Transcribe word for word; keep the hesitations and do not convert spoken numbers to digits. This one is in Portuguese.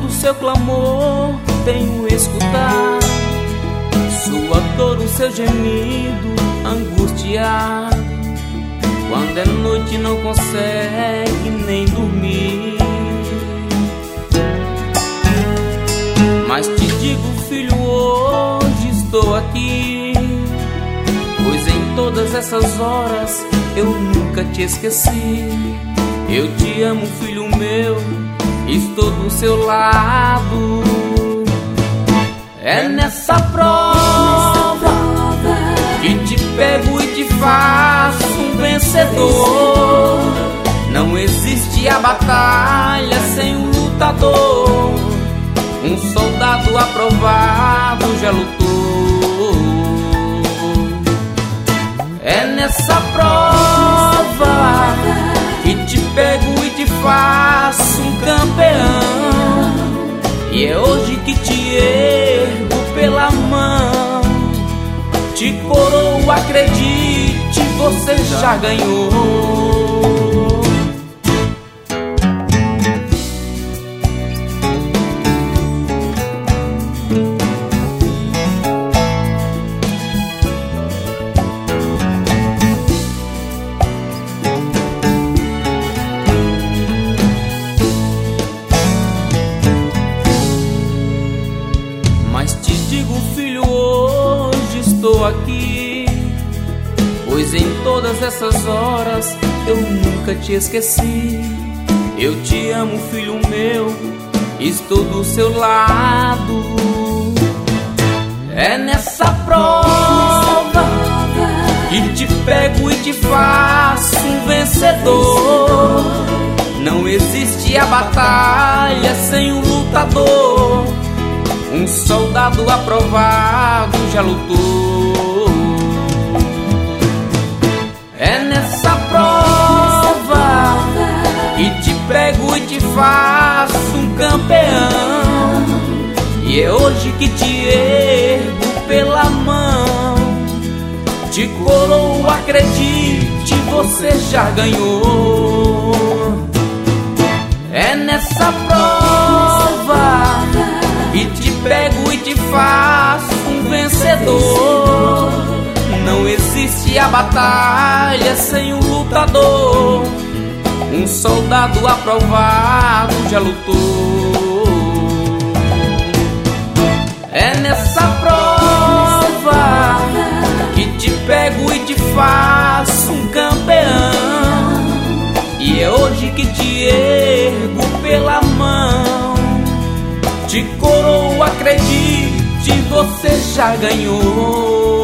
todo seu clamor tenho escutado, sua dor, o seu gemido angustiado. Quando é noite não consegue nem dormir. Mas te digo, filho, hoje estou aqui, pois em todas essas horas eu nunca te esqueci. Eu te amo, filho meu, estou do seu lado. É nessa prova que te pego e te faço um vencedor. Não existe a batalha sem um lutador. Um soldado aprovado já lutou. É nessa prova que te pego e te faço um campeão. E é hoje que te ergo pela mão, te coroo, acredite, você já ganhou. Filho, hoje estou aqui, pois em todas essas horas eu nunca te esqueci. Eu te amo, filho meu, estou do seu lado. É nessa prova que te pego e te faço um vencedor. Não existe a batalha sem um lutador. Um soldado aprovado já lutou. É nessa prova que te pego e te faço um campeão. E é hoje que te ergo pela mão, te coroo, acredite, você já ganhou. É nessa prova que te pego e te faço um vencedor. Não existe a batalha sem um lutador. Um soldado aprovado já lutou. É nessa prova que te pego e te faço um campeão. E é hoje que te ergo pela mão, te coroo, acredite, você já ganhou.